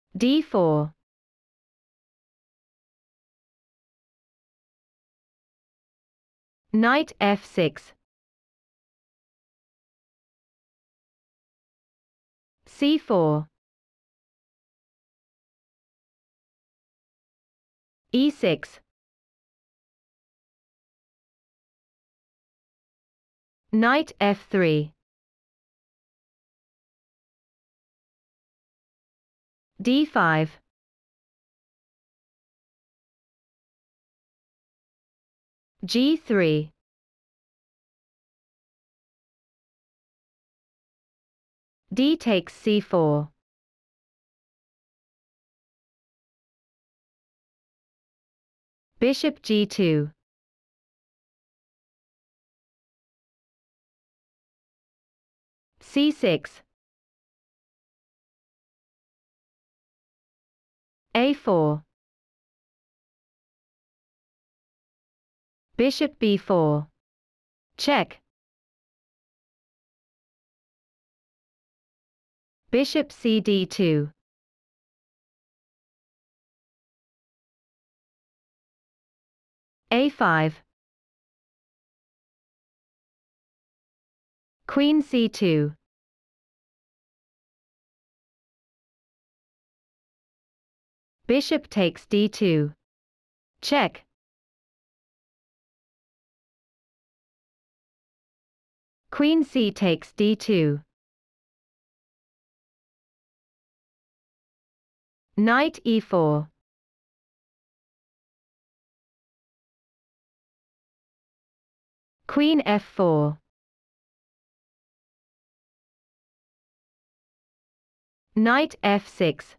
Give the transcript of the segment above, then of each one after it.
d4. Knight f6. c4. e6. Knight f3. d5. g3. d takes c4. Bishop g2. c6. a4. Bishop b4. Check. Bishop cd2. a5. Queen c2. Bishop takes d2. Check. Queen c takes d2. Knight e4. Queen f4. Knight f6.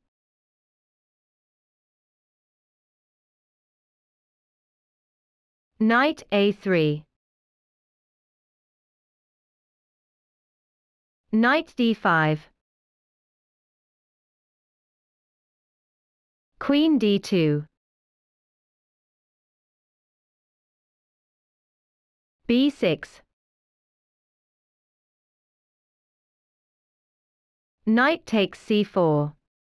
Knight a3. Knight d5. Queen d2. b6. Knight takes c4.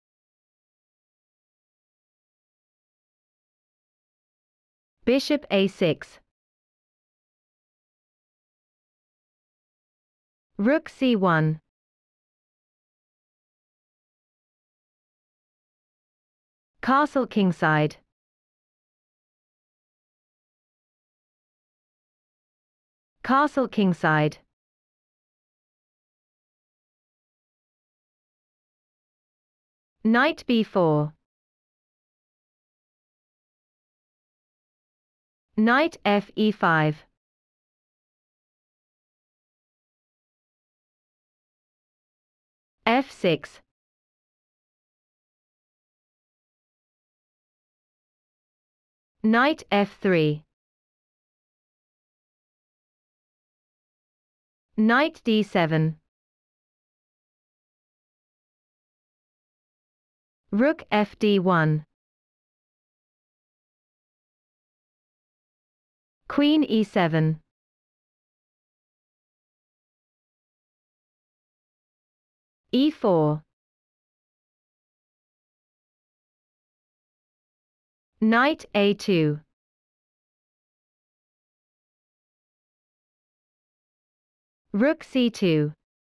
Bishop a6. Rook c1. Castle kingside. Castle kingside. Knight b4. Knight fe5. f6. Knight f3. Knight d7. Rook fd1. Queen e7. e4. Knight a2. Rook c2.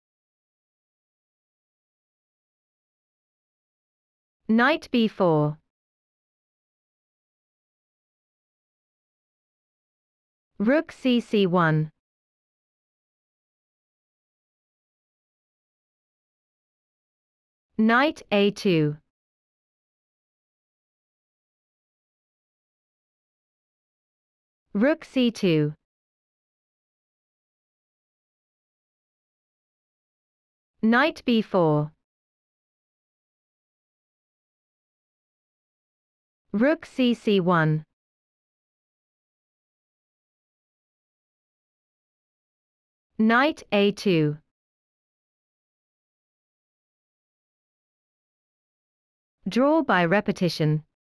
Knight b4. Rook cc1. Knight a2. Rook c2. Knight b4. Rook cc1. Knight a2. Draw by repetition.